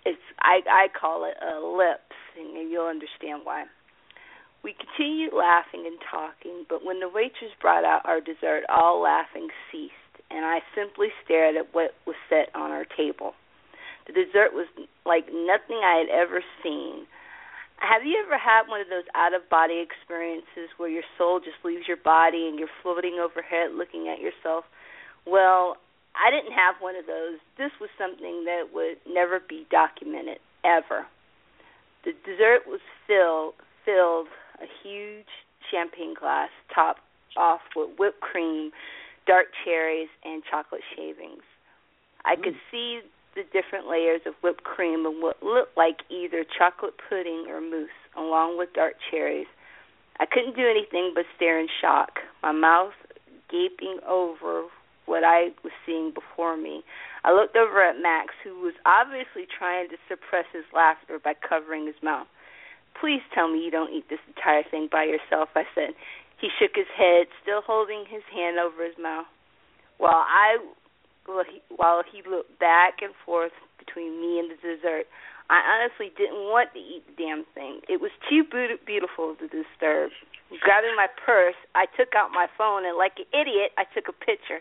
it's I I call it a lips, and you'll understand why. We continued laughing and talking, but when the waitress brought out our dessert, all laughing ceased, and I simply stared at what was set on our table. The dessert was like nothing I had ever seen. Have you ever had one of those out-of-body experiences where your soul just leaves your body and you're floating overhead looking at yourself? Well, I didn't have one of those. This was something that would never be documented, ever. The dessert was filled, filled a huge champagne glass topped off with whipped cream, dark cherries, and chocolate shavings. I mm. could see the different layers of whipped cream and what looked like either chocolate pudding or mousse, along with dark cherries. I couldn't do anything but stare in shock, my mouth gaping over what I was seeing before me. I looked over at Max, who was obviously trying to suppress his laughter by covering his mouth. Please tell me you don't eat this entire thing by yourself, I said. He shook his head, still holding his hand over his mouth. While I, well, he, while he looked back and forth between me and the dessert, I honestly didn't want to eat the damn thing. It was too beautiful to disturb. Grabbing my purse, I took out my phone, and like an idiot, I took a picture.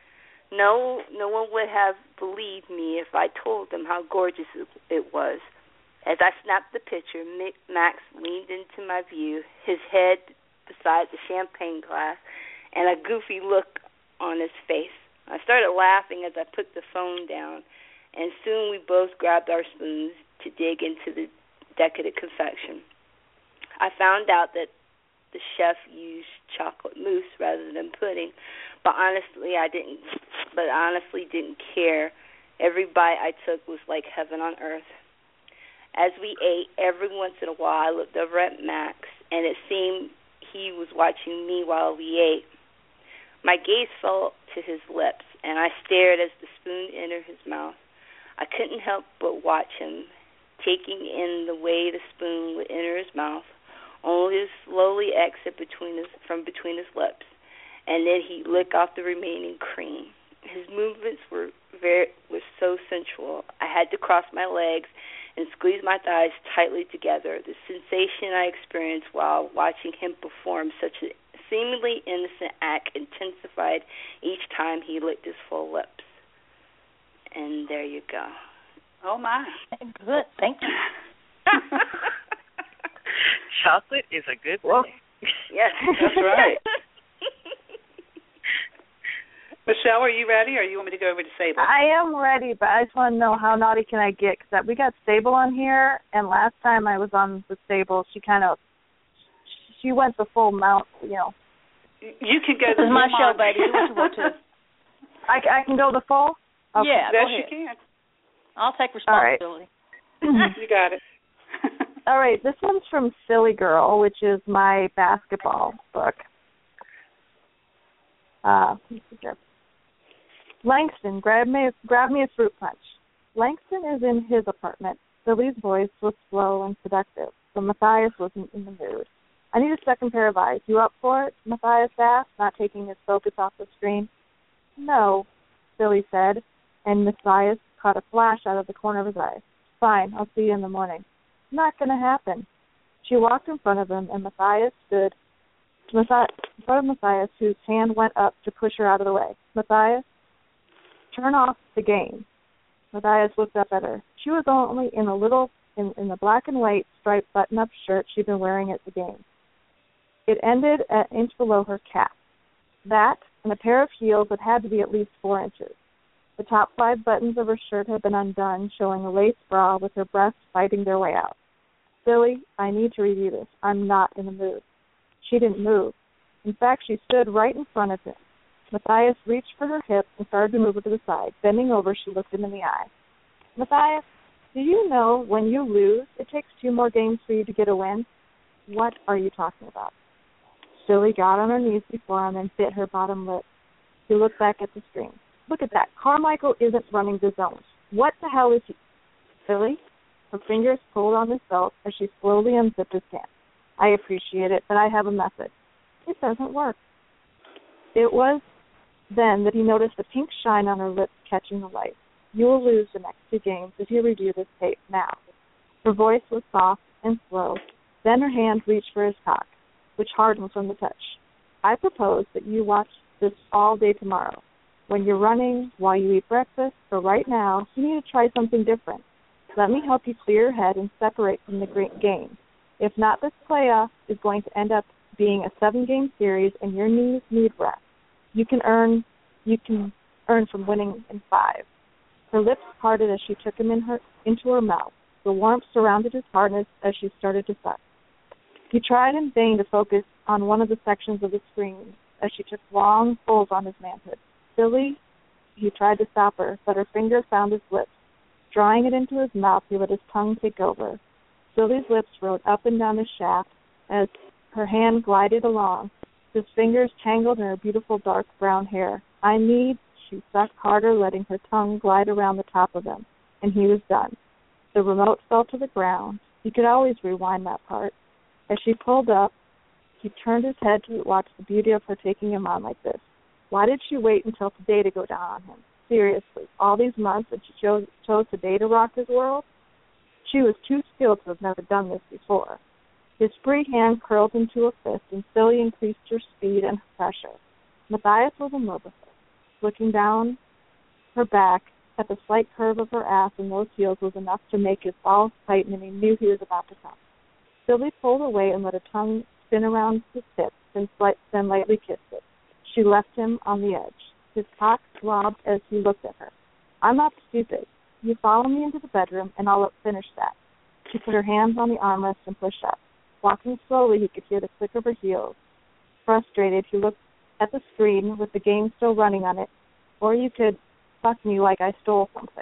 No, no one would have believed me if I told them how gorgeous it was. As I snapped the picture, Max leaned into my view, his head beside the champagne glass, and a goofy look on his face. I started laughing as I put the phone down, and soon we both grabbed our spoons to dig into the decadent confection. I found out that the chef used chocolate mousse rather than pudding, but honestly, I didn't. But honestly, didn't care. Every bite I took was like heaven on earth. As we ate, every once in a while, I looked over at Max, and it seemed he was watching me while we ate. My gaze fell to his lips, and I stared as the spoon entered his mouth. I couldn't help but watch him, taking in the way the spoon would enter his mouth, only to slowly exit between his, from between his lips, and then he'd lick off the remaining cream. His movements were very were so sensual. I had to cross my legs and squeeze my thighs tightly together. The sensation I experienced while watching him perform such a seemingly innocent act intensified each time he licked his full lips. And there you go. Oh, my. Good. Thank you. Chocolate is a good well, thing. Yes, that's right. Michelle, are you ready, or you want me to go over to Sable? I am ready, but I just want to know how naughty can I get, because we got Sable on here, and last time I was on with Sable, she kind of, she went the full mount, you know. You can go this the is my show, month. baby. Do what you want to. I, I can go the full? Okay. Yeah, yes, go ahead. you can. I'll take responsibility. All right. You got it. All right, this one's from Silly Girl, which is my basketball book. Uh, Langston, grab me, grab me a fruit punch. Langston is in his apartment. Billy's voice was slow and seductive, but Matthias wasn't in the mood. I need a second pair of eyes. You up for it? Matthias asked, not taking his focus off the screen. No, Billy said, and Matthias caught a flash out of the corner of his eye. Fine, I'll see you in the morning. Not going to happen. She walked in front of him, and Matthias stood Matthias, in front of Matthias, whose hand went up to push her out of the way. Matthias, turn off the game. Matthias looked up at her. She was only in a little, in, in the black and white striped button-up shirt she'd been wearing at the game. It ended an inch below her calf. That, and a pair of heels that had to be at least four inches. The top five buttons of her shirt had been undone, showing a lace bra with her breasts fighting their way out. Billy, I need to review this. I'm not in the mood. She didn't move. In fact, she stood right in front of him. Matthias reached for her hips and started to move her to the side. Bending over, she looked him in the eye. Matthias, do you know when you lose, it takes two more games for you to get a win? What are you talking about? Billy got on her knees before him and bit her bottom lip. He looked back at the screen. Look at that. Carmichael isn't running the zones. What the hell is he? Billy? Her fingers pulled on his belt as she slowly unzipped his pants. I appreciate it, but I have a method. It doesn't work. It was then that he noticed a pink shine on her lips catching the light. You will lose the next two games if you review this tape now. Her voice was soft and slow. Then her hand reached for his cock, which hardened from the touch. I propose that you watch this all day tomorrow. When you're running, while you eat breakfast, or right now, you need to try something different. Let me help you clear your head and separate from the great game. If not, this playoff is going to end up being a seven-game series, and your knees need rest. You can earn, you can earn from winning in five. Her lips parted as she took him in her into her mouth. The warmth surrounded his hardness as she started to suck. He tried in vain to focus on one of the sections of the screen as she took long pulls on his manhood. Silly, he tried to stop her, but her finger found his lips. Drawing it into his mouth, he let his tongue take over. Silly's lips rode up and down his shaft as her hand glided along. His fingers tangled in her beautiful dark brown hair. I need, she sucked harder, letting her tongue glide around the top of him, and he was done. The remote fell to the ground. He could always rewind that part. As she pulled up, he turned his head to watch the beauty of her taking him on like this. Why did she wait until today to go down on him? Seriously, all these months and she chose, chose today to rock his world? She was too skilled to have never done this before. His free hand curled into a fist, and Silly increased her speed and her pressure. Matthias was in love with her. Looking down her back at the slight curve of her ass and those heels was enough to make his balls tighten, and he knew he was about to come. Silly pulled away and let her tongue spin around his hips, then, slight, then lightly kissed it. She left him on the edge. His cock throbbed as he looked at her. I'm not stupid. You follow me into the bedroom, and I'll finish that. She put her hands on the armrest and pushed up. Walking slowly, he could hear the click of her heels. Frustrated, he looked at the screen with the game still running on it. Or you could fuck me like I stole something.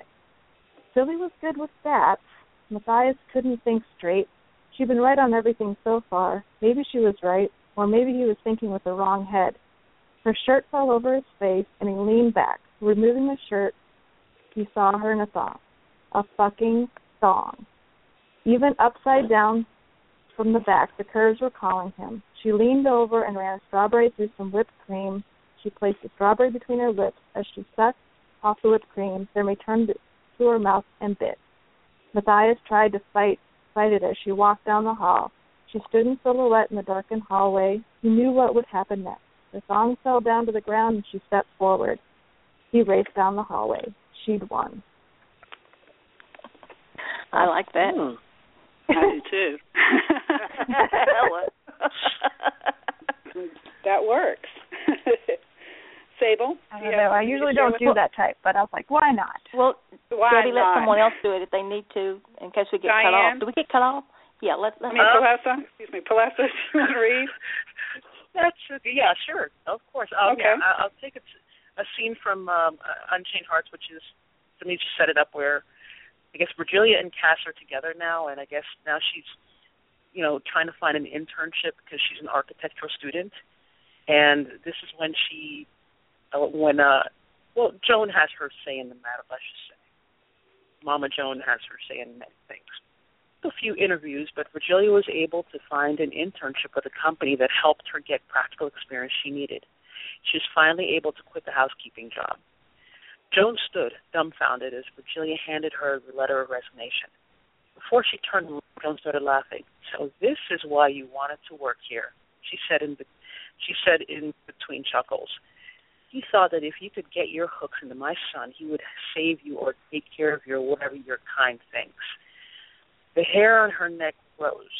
Silly was good with that. Matthias couldn't think straight. She'd been right on everything so far. Maybe she was right, or maybe he was thinking with the wrong head. Her shirt fell over his face, and he leaned back. Removing the shirt, he saw her in a thong. A fucking thong. Even upside down from the back, the curves were calling him. She leaned over and ran a strawberry through some whipped cream. She placed the strawberry between her lips as she sucked off the whipped cream, then returned it to her mouth and bit. Matthias tried to fight, fight it as she walked down the hall. She stood in silhouette in the darkened hallway. He knew what would happen next. The thong fell down to the ground and she stepped forward. He raced down the hallway. She'd won. I like that. Mm. I do too. That works. Sable? I don't know. I usually don't do that type, but I was like, why not? Well, why Debbie, not? let someone else do it if they need to, in case we get Diane? cut off. Do we get cut off? Yeah, let's. Let, I mean, Palessa? Excuse me, Palessa, do you want to read? That's okay. Yeah, sure. Of course. Um, Okay. Yeah, I'll take a, a scene from um, Unchained Hearts, which is, to me, just set it up where, I guess, Virgilia and Cass are together now, and I guess now she's, you know, trying to find an internship because she's an architectural student. And this is when she, uh, when, uh, well, Joan has her say in the matter, let's just say. Mama Joan has her say in many things. A few interviews, but Virgilia was able to find an internship with a company that helped her get practical experience she needed. She was finally able to quit the housekeeping job. Joan stood, dumbfounded, as Virgilia handed her the letter of resignation. Before she turned, Joan started laughing. So this is why you wanted to work here, she said in, she said in between chuckles. He thought that if you could get your hooks into my son, he would save you or take care of you or whatever your kind thinks. The hair on her neck rose.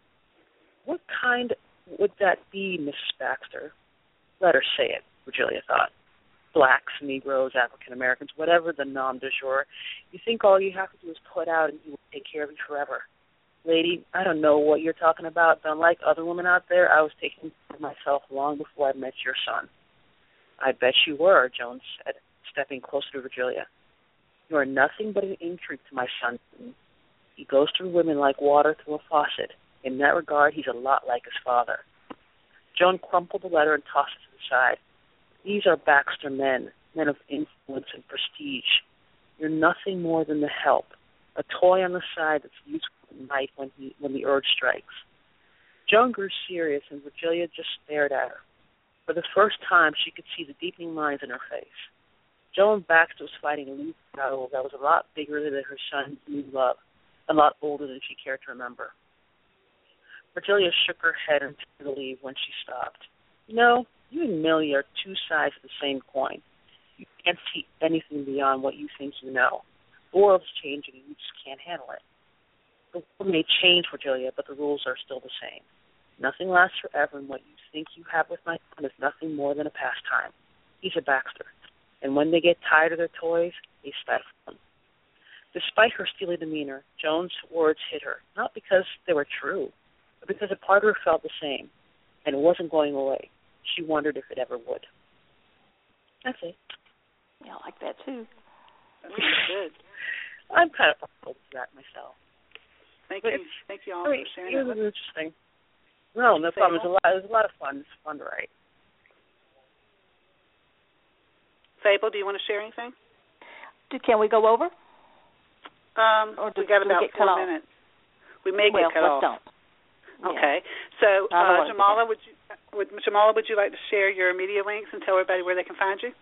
What kind would that be, Missus Baxter? Let her say it, Virgilia thought. Blacks, Negroes, African Americans, whatever the nom du jour. You think all you have to do is put out and he will take care of you forever. Lady, I don't know what you're talking about, but unlike other women out there, I was taking care of myself long before I met your son. I bet you were, Joan said, stepping closer to Virgilia. You are nothing but an intrigue to my son. He goes through women like water through a faucet. In that regard, he's a lot like his father. Joan crumpled the letter and tossed it to the side. These are Baxter men, men of influence and prestige. You're nothing more than the help, a toy on the side that's useful at night when, he, when the urge strikes. Joan grew serious, and Virgilia just stared at her. For the first time, she could see the deepening lines in her face. Joan Baxter was fighting a losing battle that was a lot bigger than her son's new love, a lot older than she cared to remember. Cordelia shook her head and turned to leave when she stopped. You know, you and Millie are two sides of the same coin. You can't see anything beyond what you think you know. The world's changing and you just can't handle it. The world may change, Cordelia, but the rules are still the same. Nothing lasts forever, and what you think you have with my son is nothing more than a pastime. He's a Baxter, and when they get tired of their toys, they stifle them. Despite her steely demeanor, Joan's words hit her, not because they were true, but because a part of her felt the same, and it wasn't going away. She wondered if it ever would. That's it. Yeah, I like that, too. That's good. I'm kind of partial to that myself. Thank but you. Thank you all I mean, for sharing it that. was interesting. No, no problem. It was, a lot, it was a lot of fun. It was fun to write. Fable, do you want to share anything? Do, can we go over? Um, or do, we got about we four minutes. We may well, get cut let's off. Don't. Okay. Yeah. So, uh, Jamala, would you would Jamala, would you like to share your media links and tell everybody where they can find you?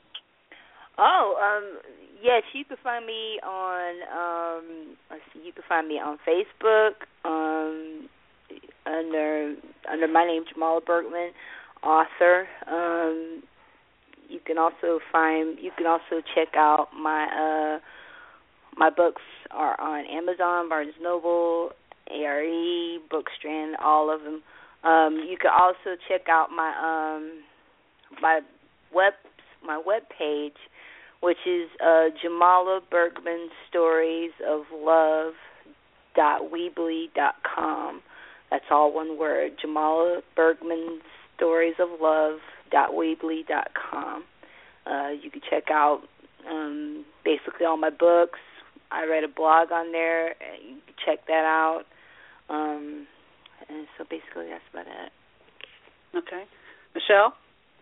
Oh, um, yes, you can find me on. Um, let's see, you can find me on Facebook um, under under my name, Jamala Bergman, author. Um, you can also find. You can also check out my uh, my books are on Amazon, Barnes and Noble, A R E, Bookstrand, all of them. Um, you can also check out my um, my web my web page, which is uh, Jamala Bergman Stories of Love dot weebly dot com. That's all one word. Jamala Bergman Stories of Love dot weebly dot com. Uh, you can check out um, basically all my books. I read a blog on there. You can check that out. Um, and so basically that's about it. Okay. Michelle?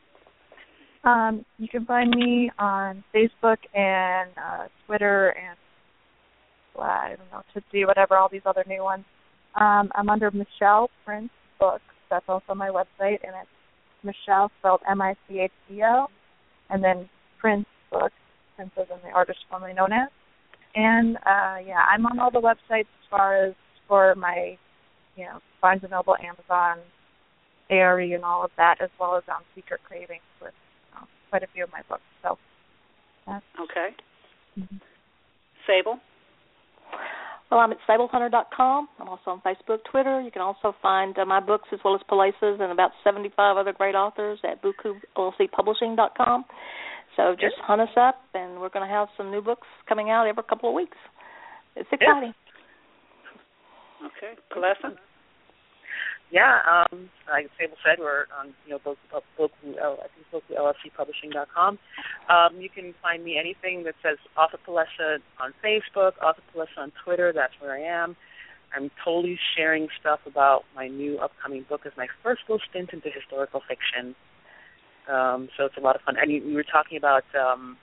Um, you can find me on Facebook and uh, Twitter and, well, I don't know, Tootsie, whatever, all these other new ones. Um, I'm under Michelle Prince Books. That's also my website, and it's Michelle, spelled M I C H E L, and then Prince Books, Prince is in the artist formerly known as. And, uh, yeah, I'm on all the websites as far as for my, you know, Barnes and Noble, Amazon, A R E, and all of that, as well as on Secret Cravings with uh, quite a few of my books. So, that's, okay. Mm-hmm. Sable? Well, I'm at sable hunter dot com. I'm also on Facebook, Twitter. You can also find uh, my books as well as Palace's and about seventy-five other great authors at buku L L C publishing dot com. So just yeah. hunt us up, and we're going to have some new books coming out every couple of weeks. It's exciting. Yeah. Okay. Palessa? Yeah, um, like Sable said, we're on, you know, Boku, Boku, I think Boku L L C publishing dot com. Um, you can find me anything that says Author Palessa on Facebook, Author Palessa on Twitter. That's where I am. I'm totally sharing stuff about my new upcoming book. It's my first little stint into historical fiction. Um, so it's a lot of fun. And you, we were talking about um,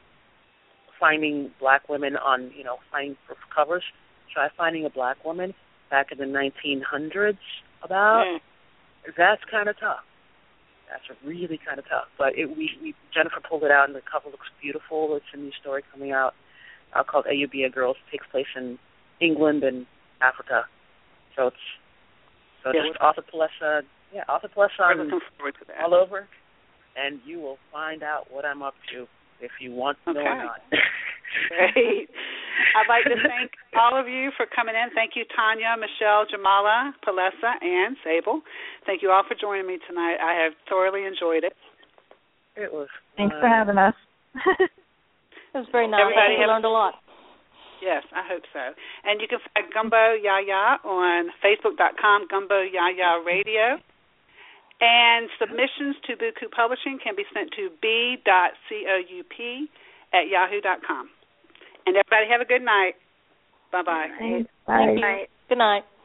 finding black women on, you know, finding for covers. Try finding a black woman back in the nineteen hundreds about. Mm. That's kind of tough. That's really kind of tough. But it, we, we Jennifer pulled it out, and the cover looks beautiful. It's a new story coming out uh, called Ayubia Girls. It takes place in England and Africa. So it's so yeah, just Author Palessa. Yeah, Author Palessa on, looking forward to that. all over, and you will find out what I'm up to if you want to okay. know or not. Great. I'd like to thank all of you for coming in. Thank you, Tanya, Michelle, Jamala, Palessa, and Sable. Thank you all for joining me tonight. I have thoroughly enjoyed it. It was Thanks fun. for having us. It was very nice. Everybody I learned a lot. Yes, I hope so. And you can find Gumbo Yaya on Facebook dot com, Gumbo Yaya Radio. And submissions to Buku Publishing can be sent to b dot coup at yahoo dot com. And everybody have a good night. Bye-bye. Thanks. Bye. Thank you. Good night.